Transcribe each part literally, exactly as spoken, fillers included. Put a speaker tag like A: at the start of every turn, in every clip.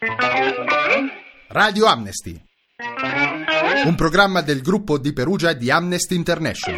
A: Radio Amnesty, un programma del gruppo di Perugia di Amnesty International.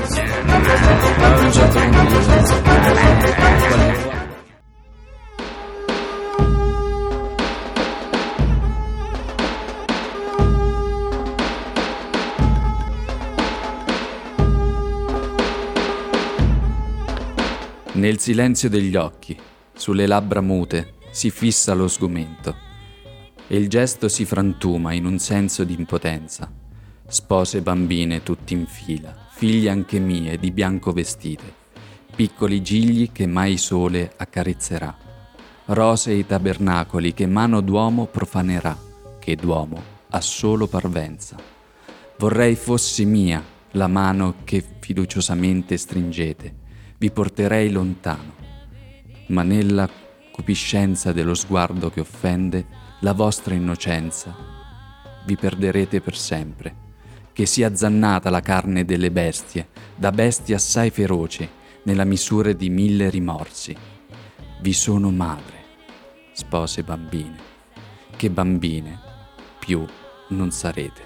B: Nel silenzio degli occhi, sulle labbra mute, si fissa lo sgomento e il gesto si frantuma in un senso di impotenza. Spose e bambine tutti in fila, figlie anche mie di bianco vestite, piccoli gigli che mai sole accarezzerà, rosei tabernacoli che mano d'uomo profanerà, che d'uomo ha solo parvenza. Vorrei fosse mia la mano che fiduciosamente stringete, vi porterei lontano, ma nella cupiscenza dello sguardo che offende la vostra innocenza vi perderete per sempre, che sia azzannata la carne delle bestie, da bestie assai feroci, nella misura di mille rimorsi. Vi sono madre, spose bambine, che bambine più non sarete.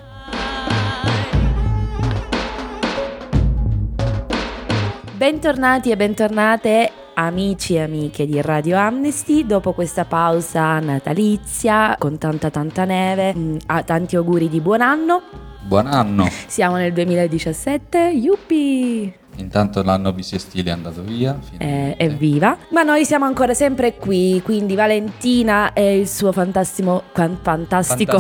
C: Bentornati e bentornate amici e amiche di Radio Amnesty, dopo questa pausa natalizia con tanta tanta neve, mh, tanti auguri di buon anno.
B: Buon anno!
C: Siamo nel duemiladiciassette, yuppie!
B: Intanto l'anno bisestile è andato via.
C: Eh, evviva! Ma noi siamo ancora sempre qui, quindi Valentina e il suo fantastico, fantastico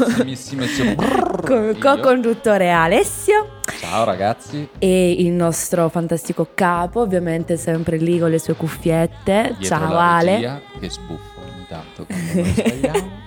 C: co- co-conduttore Alessio.
B: Ciao ragazzi.
C: E il nostro fantastico capo, ovviamente sempre lì con le sue cuffiette.
B: Dietro
C: Ciao
B: la
C: Ale.
B: regia, che sbuffo ogni tanto quando noi sbagliamo.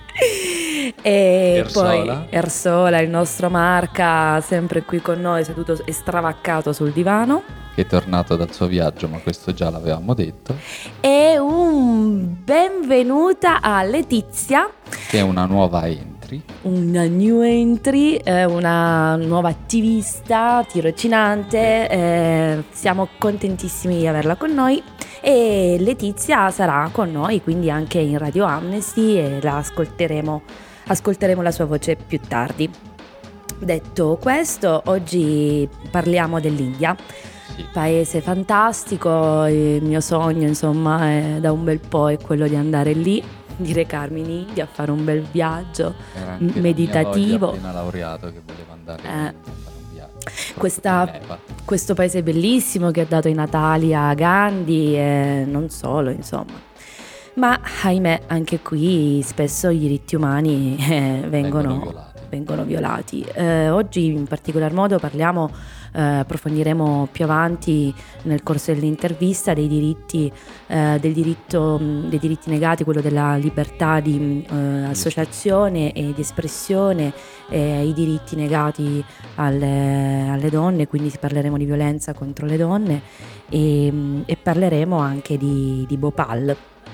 C: E
B: Ersola.
C: poi Ersola, il nostro Marca, sempre qui con noi, seduto e stravaccato sul divano.
B: Che è tornato dal suo viaggio, ma questo già l'avevamo detto.
C: E un benvenuta a Letizia,
B: che è una nuova entry.
C: Una new entry, eh, una nuova attivista, tirocinante. Eh, siamo contentissimi di averla con noi. E Letizia sarà con noi quindi anche in Radio Amnesty e la ascolteremo, ascolteremo la sua voce più tardi. Detto questo, oggi parliamo dell'India,
B: Sì.
C: Paese fantastico. Il mio sogno insomma è, da un bel po' è quello di andare lì, di recarmi in India, a fare un bel viaggio
B: Era anche
C: meditativo.
B: La mia appena laureato che voleva andare
C: Eh.
B: in India a fare un viaggio.
C: Questa, questo paese bellissimo che ha dato i natali a Gandhi e non solo, insomma. Ma ahimè anche qui spesso i diritti umani eh, vengono,
B: vengono violati.
C: Vengono violati. Eh, oggi in particolar modo parliamo, eh, approfondiremo più avanti nel corso dell'intervista dei diritti, eh, del diritto, dei diritti negati, quello della libertà di eh, associazione e di espressione, eh, i diritti negati alle, alle donne, quindi parleremo di violenza contro le donne e, e parleremo anche di, di Bhopal,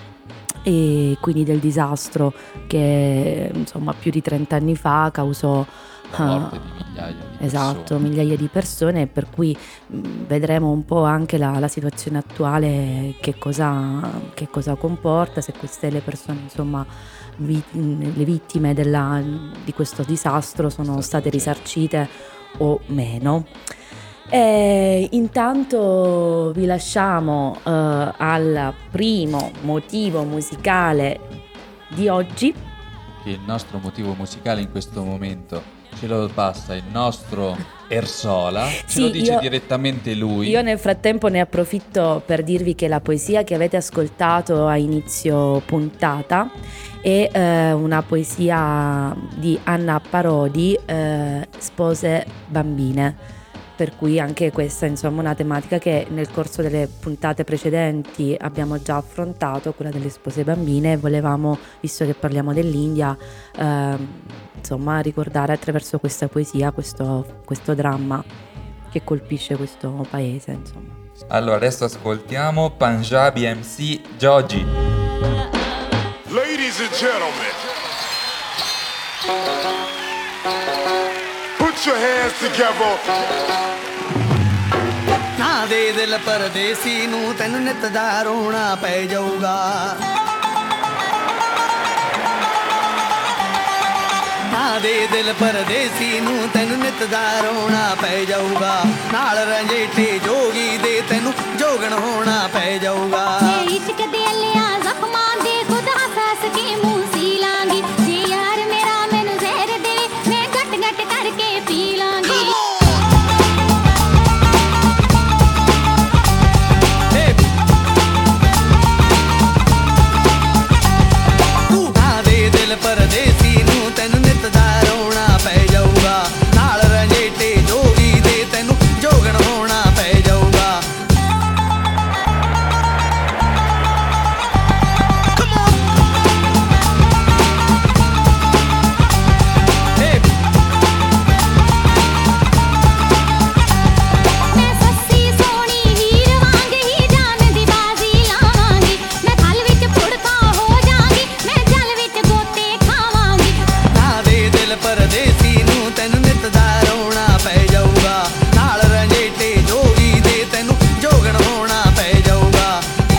C: e quindi del disastro che insomma più di trenta anni fa causò
B: la morte di migliaia di persone.
C: Esatto, migliaia di persone, per cui mh, vedremo un po' anche la, la situazione attuale, che cosa, che cosa comporta, se queste le persone insomma vi, le vittime della, di questo disastro sono state risarcite o meno. E intanto vi lasciamo uh, al primo motivo musicale di oggi.
B: Che il nostro motivo musicale in questo momento ce lo passa il nostro Ersola, ce
C: Sì,
B: lo dice
C: io,
B: direttamente lui.
C: Io nel frattempo ne approfitto per dirvi che la poesia che avete ascoltato a inizio puntata è eh, una poesia di Anna Parodi, eh, Spose bambine. Per cui anche questa insomma una tematica che nel corso delle puntate precedenti abbiamo già affrontato, quella delle spose bambine, e volevamo, visto che parliamo dell'India, eh, insomma ricordare attraverso questa poesia questo, questo dramma che colpisce questo paese, insomma.
D: Allora adesso ascoltiamo Punjabi M C Joji.
E: Ladies and gentlemen, put your hands together.
F: ਨਾ ਦੇ ਦਿਲ ਪਰਦੇਸੀ ਨੂੰ ਤੈਨੂੰ ਨਿਤ ਦਾ ਰੋਣਾ ਪੈ ਜਾਊਗਾ ਦੇ ਦਿਲ ਪਰਦੇਸੀ ਨੂੰ ਤੈਨੂੰ ਨਿਤ ਦਾ ਰੋਣਾ ਪੈ ਜਾਊਗਾ ਨਾਲ ਰੰਜੇਠੇ ਜੋਗੀ ਦੇ ਤੈਨੂੰ ਜੋਗਣ ਹੋਣਾ ਪੈ ਜਾਊਗਾ
G: ਇਸ਼ਕ ਦੇ ਲਿਆ ਜ਼ਖਮਾਂ ਦੇ ਖੁਦ ਹੱਸ ਕੇ ਮੂੰਹ ਸੀ ਲਾਂਗੀ ਜੇ ਯਾਰ ਮੇਰਾ ਮੈਨੂੰ ਜ਼ਹਿਰ ਦੇ ਮੈਂ ਘਟ ਘਟ ਕਰਕੇ ਪੀ ਲਾਂਗੀ ਪਰਦੇਸੀ ਨੂੰ ਤੈਨੂੰ ਨਿਤ ਦਾ ਰੋਣਾ ਪੈ ਜਾਊਗਾ ਨਾਲ ਰੰਜੇਟੇ ਜੋਗੀ ਦੇ ਤੈਨੂੰ ਜੋਗਣ ਹੋਣਾ ਪੈ ਜਾਊਗਾ ਪਰਦੇਸੀ ਨੂੰ ਤੈਨੂੰ ਨਿਤ ਦਾ ਰੋਣਾ ਪੈ ਜਾਊਗਾ ਨਾਲ ਰੰਜੇਟੇ ਜੋਗੀ ਦੇ ਤੈਨੂੰ ਜੋਗਣ ਹੋਣਾ ਪੈ ਜਾਊਗਾ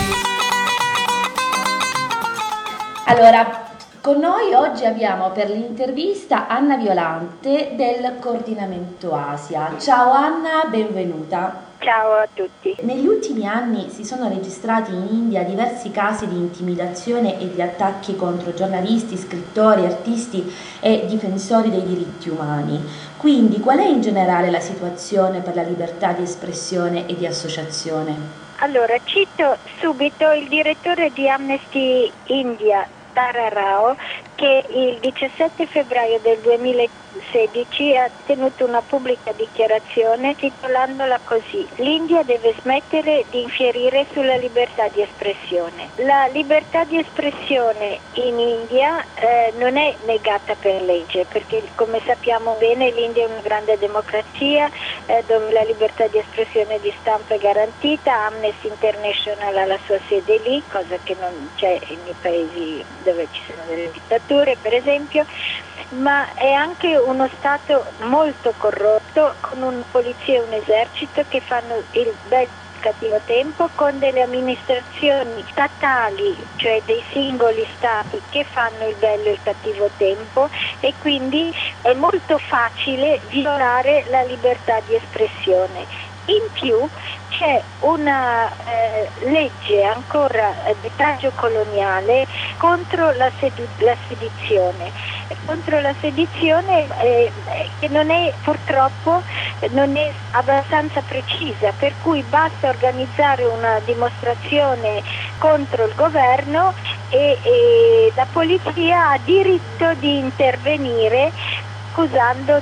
C: Allora, con noi oggi abbiamo per l'intervista Anna Violante del Coordinamento Asia. Ciao Anna, benvenuta.
H: Ciao a tutti.
C: Negli ultimi anni si sono registrati in India diversi casi di intimidazione e di attacchi contro giornalisti, scrittori, artisti e difensori dei diritti umani. Quindi qual è in generale la situazione per la libertà di espressione e di associazione?
H: Allora, cito subito il direttore di Amnesty India, Tara Rao, che il diciassette febbraio del duemilasedici ha tenuto una pubblica dichiarazione titolandola così: l'India deve smettere di infierire sulla libertà di espressione. La libertà di espressione in India eh, non è negata per legge, perché come sappiamo bene l'India è una grande democrazia eh, dove la libertà di espressione e di stampa è garantita. Amnesty International ha la sua sede lì, cosa che non c'è nei paesi dove ci sono delle dittature per esempio, ma è anche uno Stato molto corrotto con una polizia e un esercito che fanno il bel cattivo tempo, con delle amministrazioni statali, cioè dei singoli stati che fanno il bello e il cattivo tempo e quindi è molto facile violare la libertà di espressione. In più c'è una eh, legge ancora di taglio coloniale contro la, sed- la sedizione, contro la sedizione eh, che non è purtroppo non è abbastanza precisa, per cui basta organizzare una dimostrazione contro il governo e, e la polizia ha diritto di intervenire accusando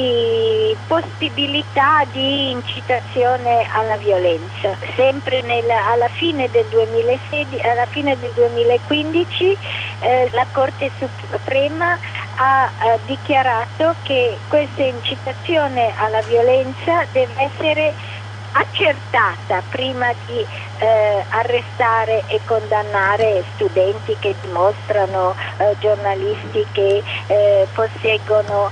H: di possibilità di incitazione alla violenza. Sempre nel, alla fine del duemilasedici, alla fine del duemilaquindici eh, la Corte Suprema ha eh, dichiarato che questa incitazione alla violenza deve essere accertata prima di eh, arrestare e condannare studenti che dimostrano, eh, giornalisti che eh, posseggono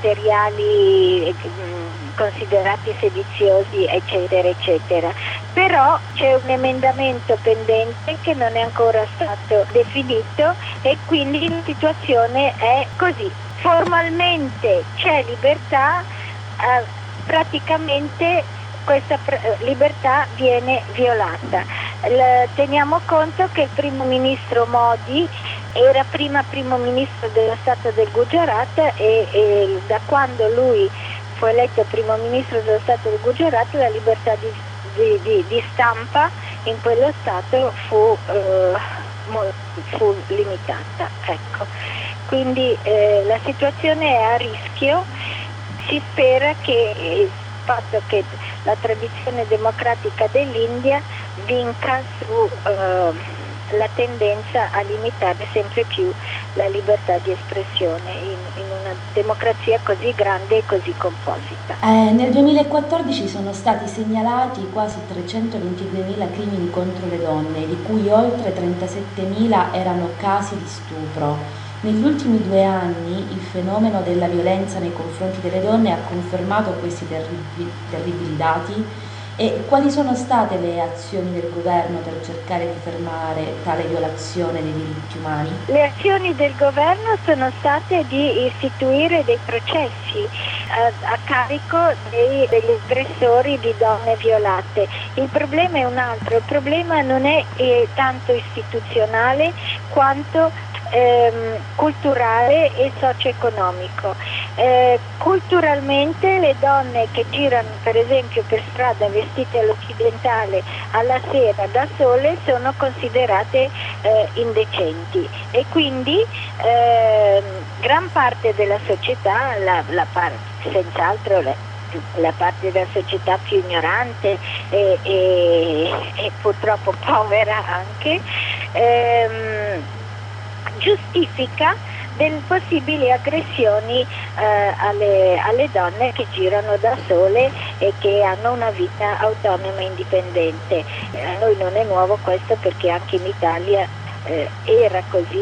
H: materiali eh, considerati sediziosi, eccetera, eccetera. Però c'è un emendamento pendente che non è ancora stato definito e quindi la situazione è così. Formalmente c'è libertà, eh, praticamente questa libertà viene violata. L- teniamo conto che il primo ministro Modi era prima primo ministro dello Stato del Gujarat e, e da quando lui fu eletto primo ministro dello Stato del Gujarat la libertà di, di, di, di stampa in quello Stato fu, eh, mo- fu limitata. Ecco. Quindi eh, la situazione è a rischio, si spera che il fatto che la tradizione democratica dell'India vinca sulla eh, tendenza a limitare sempre più la libertà di espressione in, in una democrazia così grande e così composita.
C: Eh, nel duemilaquattordici sono stati segnalati quasi trecentoventiduemila crimini contro le donne, di cui oltre trentasettemila erano casi di stupro. Negli ultimi due anni il fenomeno della violenza nei confronti delle donne ha confermato questi terribili, terribili dati E quali sono state le azioni del governo per cercare di fermare tale violazione dei diritti umani?
H: Le azioni del governo sono state di istituire dei processi a, a carico dei, degli aggressori di donne violate. Il problema è un altro, il problema non è eh, tanto istituzionale quanto ehm, culturale e socio-economico. Eh, culturalmente le donne che girano per esempio per strada vestite all'occidentale alla sera da sole sono considerate eh, indecenti e quindi eh, gran parte della società, la, la par- senz'altro la, la parte della società più ignorante e, e, e purtroppo povera anche, ehm, giustifica delle possibili aggressioni eh, alle, alle donne che girano da sole e che hanno una vita autonoma e indipendente. Eh, a noi non è nuovo questo perché anche in Italia eh, era così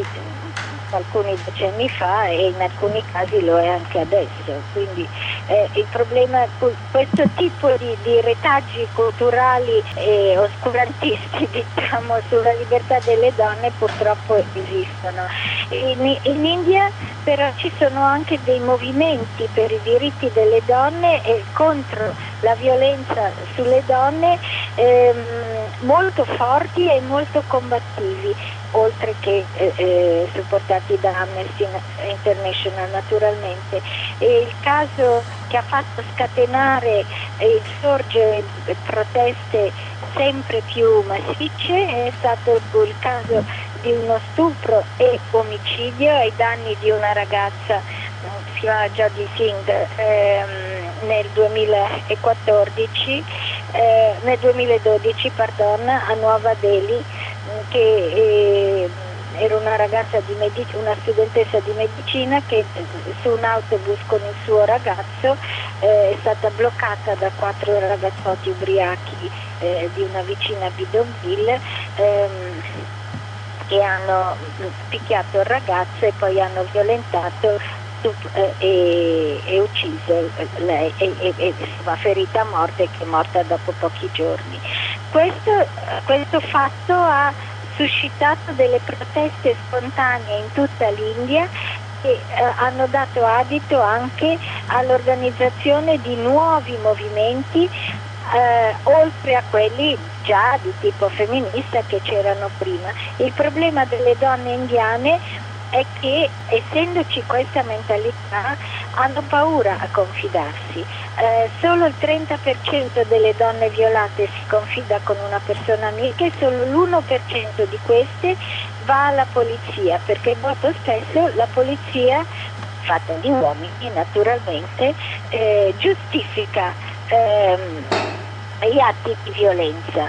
H: alcuni decenni fa e in alcuni casi lo è anche adesso. Quindi eh, il problema, questo tipo di, di retaggi culturali e oscurantisti diciamo sulla libertà delle donne purtroppo esistono. In, in India però ci sono anche dei movimenti per i diritti delle donne e contro la violenza sulle donne ehm, molto forti e molto combattivi, oltre che eh, eh, supportati da Amnesty International naturalmente. E il caso che ha fatto scatenare e sorgere proteste sempre più massicce è stato il caso di uno stupro e omicidio ai danni di una ragazza, si chiama Jodi Singh, ehm, nel duemilaquattordici, eh, nel duemiladodici pardon, a Nuova Delhi, che eh, era una ragazza di medic- una studentessa di medicina che su un autobus con il suo ragazzo eh, è stata bloccata da quattro ragazzotti ubriachi eh, di una vicina Bidonville ehm, che hanno picchiato il ragazzo e poi hanno violentato eh, e, e ucciso lei e, e, e va ferita a morte, che è morta dopo pochi giorni. Questo, questo fatto ha suscitato delle proteste spontanee in tutta l'India che eh, hanno dato adito anche all'organizzazione di nuovi movimenti eh, oltre a quelli già di tipo femminista che c'erano prima. Il problema delle donne indiane è che, essendoci questa mentalità, hanno paura a confidarsi. Eh, solo il trenta per cento delle donne violate si confida con una persona amica e solo l'uno per cento di queste va alla polizia, perché molto spesso la polizia, fatta di uomini naturalmente, eh, giustifica ehm, gli atti di violenza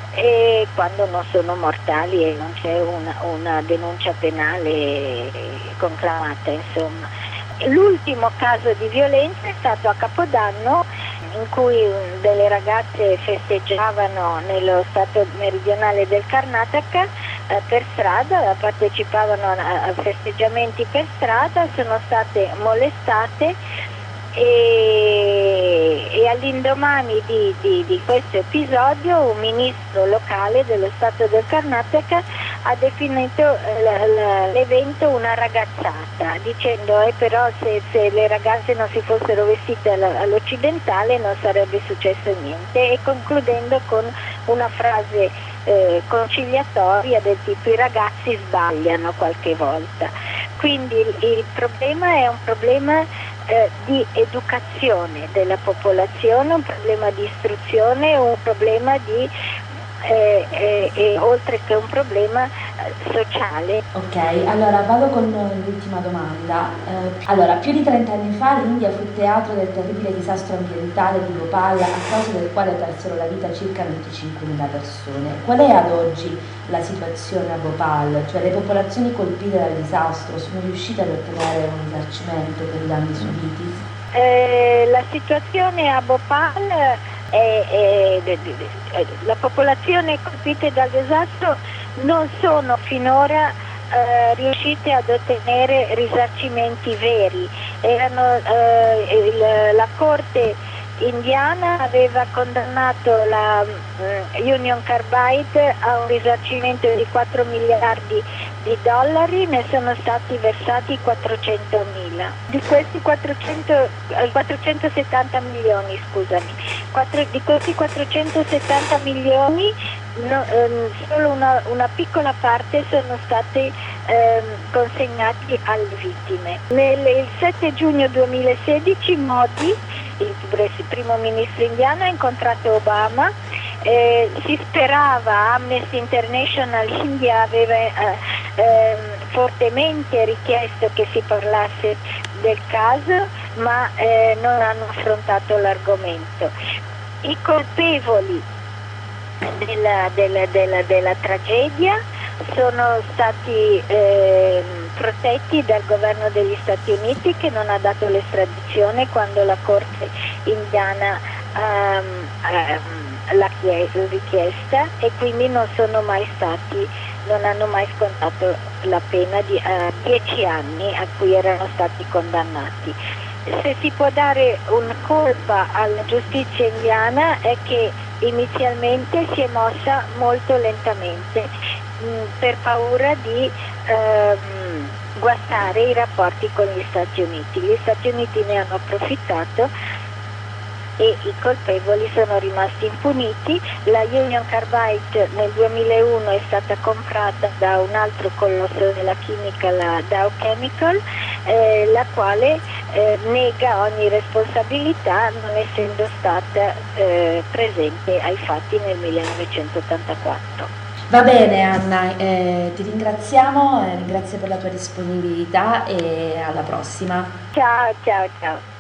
H: e quando non sono mortali e non c'è una, una denuncia penale conclamata, insomma. L'ultimo caso di violenza è stato a Capodanno, in cui delle ragazze festeggiavano nello stato meridionale del Karnataka eh, per strada, partecipavano a, a festeggiamenti per strada, sono state molestate e, e all'indomani di, di, di questo episodio un ministro locale dello stato del Karnataka ha definito eh, l'evento una ragazzata, dicendo eh, però se, se le ragazze non si fossero vestite all'occidentale non sarebbe successo niente, e concludendo con una frase eh, conciliatoria del tipo: i ragazzi sbagliano qualche volta. Quindi il, il problema è un problema eh, di educazione della popolazione, un problema di istruzione, un problema di Eh, eh, eh, oltre che un problema eh, sociale.
C: Ok, allora vado con l'ultima domanda. Eh, allora, più di trenta anni fa l'India fu teatro del terribile disastro ambientale di Bhopal, a causa del quale persero la vita circa venticinquemila persone. Qual è ad oggi la situazione a Bhopal? Cioè, le popolazioni colpite dal disastro sono riuscite ad ottenere un risarcimento per i danni subiti?
H: Eh, la situazione a Bhopal E, e, de, de, de, la popolazione colpita dal disastro non sono finora eh, riuscite ad ottenere risarcimenti veri. Erano, eh, il, la Corte indiana aveva condannato la uh, Union Carbide a un risarcimento di quattro miliardi di dollari, ne sono stati versati quattrocentomila. Di questi quattrocento, quattrocentosettanta milioni, scusami, quattro, di questi quattrocentosettanta milioni no, ehm, solo una, una piccola parte sono stati ehm, consegnati alle vittime. Nel, il sette giugno duemilasedici Modi, il primo ministro indiano, ha incontrato Obama. Eh, si sperava, Amnesty International India aveva eh, eh, fortemente richiesto che si parlasse del caso, ma eh, non hanno affrontato l'argomento. I colpevoli della, della, della, della tragedia sono stati eh, protetti dal governo degli Stati Uniti, che non ha dato l'estradizione quando la Corte indiana um, um, l'ha richiesta, e quindi non sono mai stati, non hanno mai scontato la pena di uh, dieci anni a cui erano stati condannati. Se si può dare una colpa alla giustizia indiana è che inizialmente si è mossa molto lentamente mh, per paura di ehm, guastare i rapporti con gli Stati Uniti. Gli Stati Uniti ne hanno approfittato e i colpevoli sono rimasti impuniti. La Union Carbide nel duemilauno è stata comprata da un altro colosso della chimica, la Dow Chemical, eh, la quale eh, nega ogni responsabilità, non essendo stata eh, presente ai fatti nel millenovecentottantaquattro.
C: Va bene Anna, eh, ti ringraziamo, eh, grazie per la tua disponibilità e alla prossima.
H: Ciao, ciao, ciao.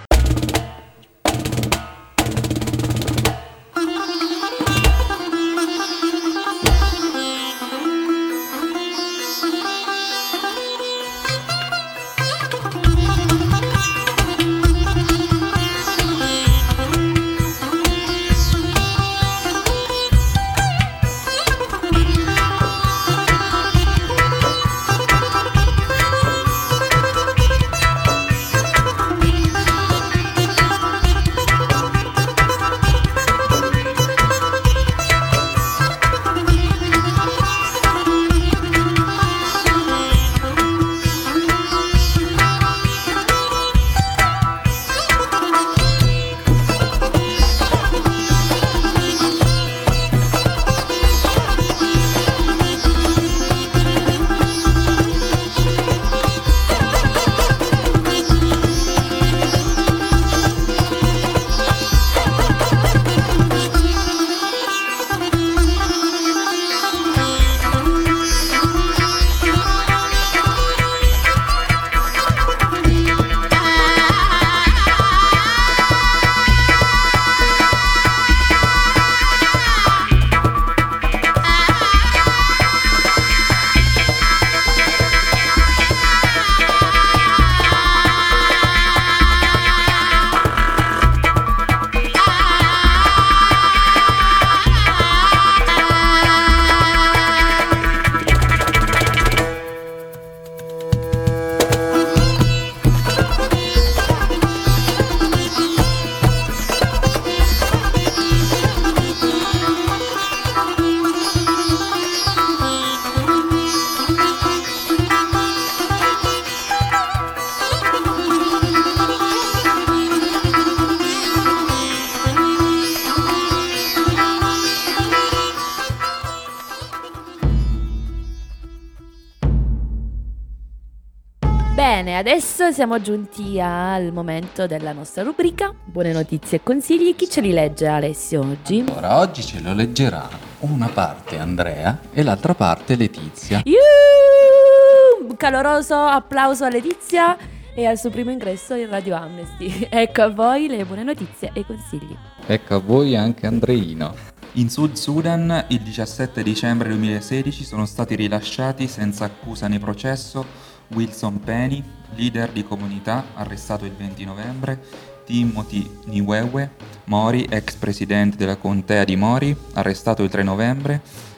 C: Bene, adesso siamo giunti al momento della nostra rubrica Buone notizie e consigli. Chi ce li legge, Alessio, oggi?
B: Allora, oggi ce lo leggerà una parte Andrea e l'altra parte Letizia.
C: Yuuu! Un caloroso applauso a Letizia e al suo primo ingresso in Radio Amnesty. Ecco a voi le buone notizie e i consigli.
B: Ecco a voi anche Andreino.
D: In Sud Sudan, il diciassette dicembre duemilasedici, sono stati rilasciati senza accusa né processo Wilson Penny, leader di comunità, arrestato il venti novembre, Timothy Niwewe Mori, ex presidente della contea di Mori, arrestato il tre novembre,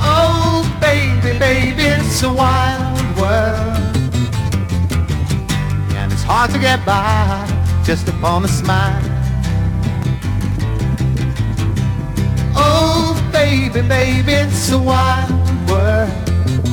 F: Oh, baby, baby, it's a wild world, and it's hard to get by just upon a smile. Oh, baby, baby, it's a wild world.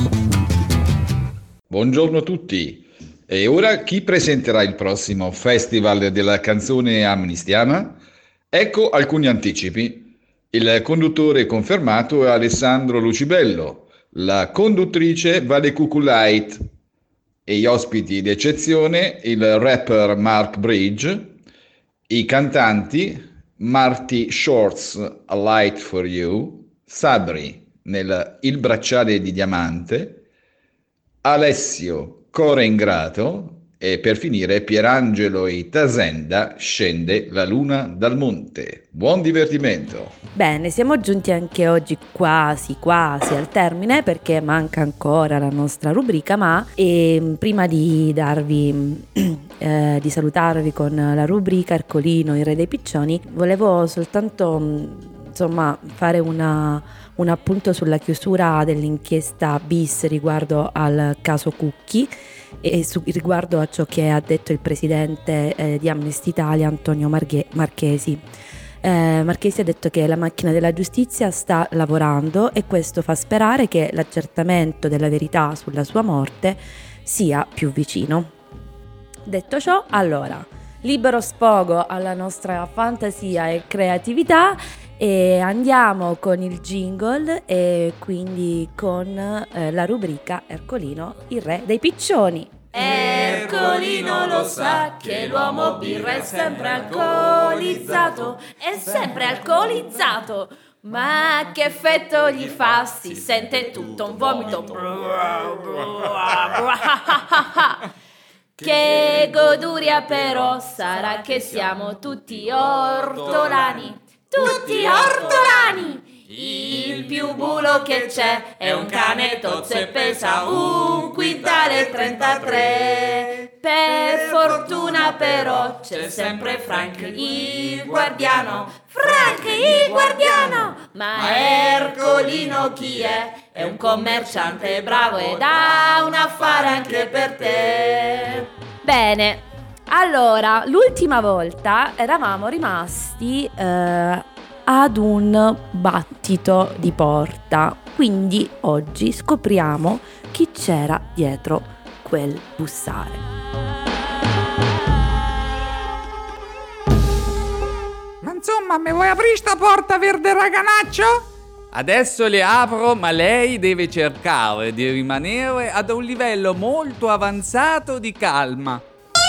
I: Buongiorno a tutti. E ora chi presenterà il prossimo Festival della canzone amnistiana? Ecco alcuni anticipi. Il conduttore confermato è Alessandro Lucibello, la conduttrice Vale Cuculait e gli ospiti d'eccezione il rapper Mark Bridge, i cantanti Marty Shorts A Light For You, Sabri nel Il bracciale di diamante, Alessio Core Ingrato e per finire Pierangelo e Tasenda Scende la luna dal monte. Buon divertimento!
C: Bene, siamo giunti anche oggi quasi quasi al termine perché manca ancora la nostra rubrica, ma e, prima di darvi eh, di salutarvi con la rubrica Ercolino, il re dei piccioni, volevo soltanto insomma fare una, un appunto sulla chiusura dell'inchiesta bis riguardo al caso Cucchi e su, riguardo a ciò che ha detto il presidente eh, di Amnesty Italia Antonio Marghe, Marchesi. Eh, Marchesi ha detto che la macchina della giustizia sta lavorando e questo fa sperare che l'accertamento della verità sulla sua morte sia più vicino. Detto ciò, allora, libero sfogo alla nostra fantasia e creatività e andiamo con il jingle e quindi con eh, la rubrica Ercolino, il re dei piccioni.
J: Ercolino lo sa che l'uomo birra è sempre alcolizzato, è sempre alcolizzato, ma che effetto gli fa? Si sente tutto un vomito. Che goduria però, sarà che siamo tutti ortolani. Tutti ortolani! Il più bulo che c'è è un cane tozzo e pesa un quintale e trentatré. Per fortuna però c'è sempre Frank il guardiano. Frank il guardiano! Ma Ercolino chi è? È un commerciante bravo ed ha un affare anche per te.
C: Bene. Allora, l'ultima volta eravamo rimasti eh, ad un battito di porta, quindi oggi scopriamo chi c'era dietro quel bussare.
K: Ma insomma, mi vuoi aprire sta porta verde raganaccio?
B: Adesso le apro, ma lei deve cercare di rimanere ad un livello molto avanzato di calma.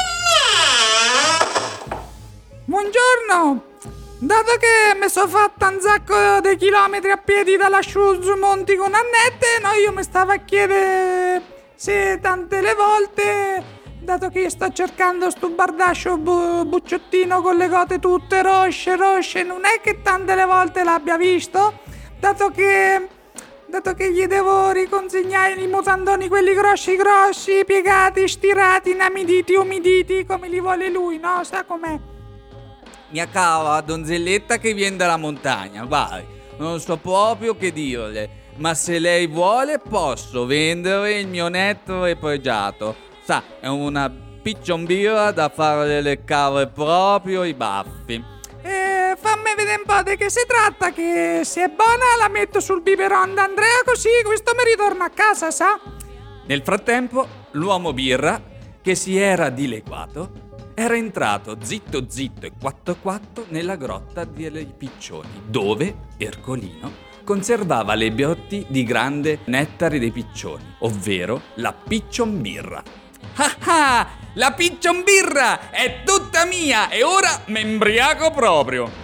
K: Buongiorno, dato che mi sono fatta un sacco di chilometri a piedi dalla Sciuz Monti con Annette, no, io mi stavo a chiedere se tante le volte, dato che io sto cercando sto bardascio bu- bucciottino con le gote tutte rosce, rosce, non è che tante le volte l'abbia visto, dato che, dato che gli devo riconsegnare i mutandoni quelli grossi grossi, piegati, stirati, inamiditi, umiditi, come li vuole lui, no? Sa com'è?
B: Mia cara donzelletta che viene dalla montagna, guardi, non so proprio che dirle, ma se lei vuole posso vendere il mio netto e pregiato. Sa, è una piccionbirra da farle leccare proprio i baffi.
K: Eh, fammi vedere un po' di che si tratta, che se è buona la metto sul biberon d'Andrea così questo mi ritorna a casa, sa?
B: Nel frattempo, l'uomo birra, che si era dileguato, era entrato zitto zitto e quatto quatto nella grotta dei piccioni, dove Ercolino conservava le botti di grande nettare dei piccioni, ovvero la piccionbirra. Ah ah! La piccionbirra è tutta mia e ora mi imbriaco proprio!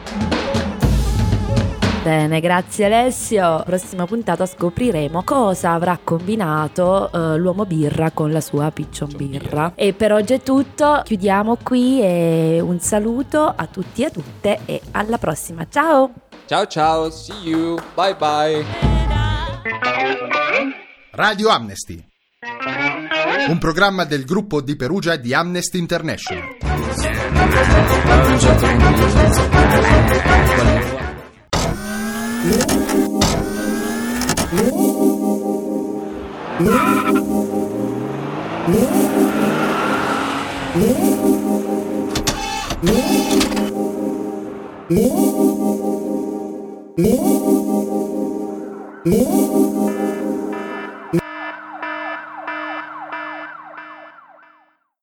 C: Bene, grazie Alessio. Prossima puntata scopriremo cosa avrà combinato uh, l'uomo birra con la sua piccionbirra. E per oggi è tutto, chiudiamo qui e un saluto a tutti e a tutte e alla prossima. Ciao!
B: Ciao ciao, see you, bye bye.
A: Radio Amnesty, un programma del gruppo di Perugia di Amnesty International.
L: Yeah.